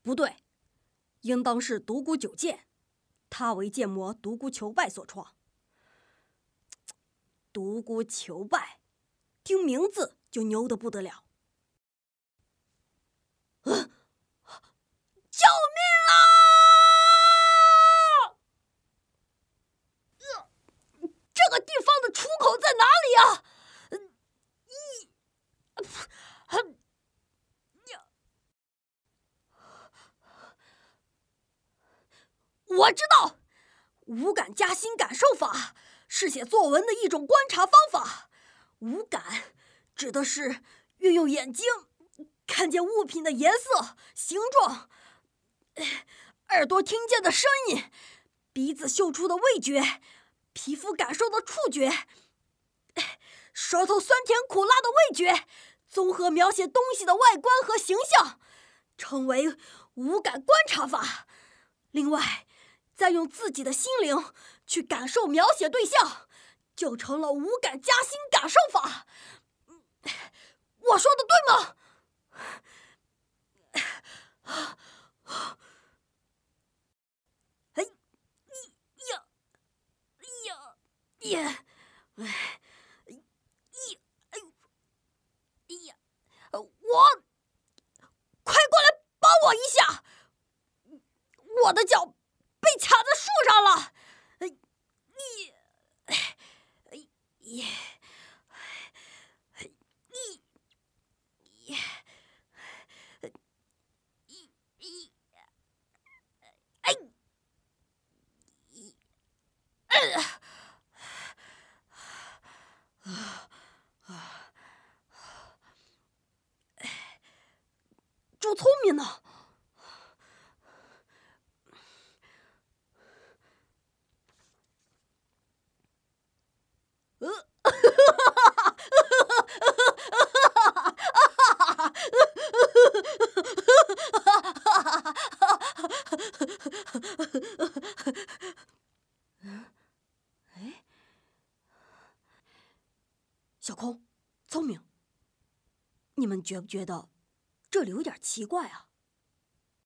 不对，应当是独孤九剑，他为剑魔独孤求败所创。独孤求败，听名字就牛得不得了。救命啊！这个地方的出口在哪里啊？我知道，五感加心感受法是写作文的一种观察方法。五感指的是运用眼睛看见物品的颜色、形状，耳朵听见的声音，鼻子嗅出的味觉，皮肤感受的触觉，舌头酸甜苦辣的味觉，综合描写东西的外观和形象，称为五感观察法。另外，再用自己的心灵去感受描写对象，就成了五感加心感受法。我说的对吗？我，快过来帮我一下！我的脚被卡在树上了。朱聪明呢？小空，聪明，你们觉不觉得这里有点奇怪啊？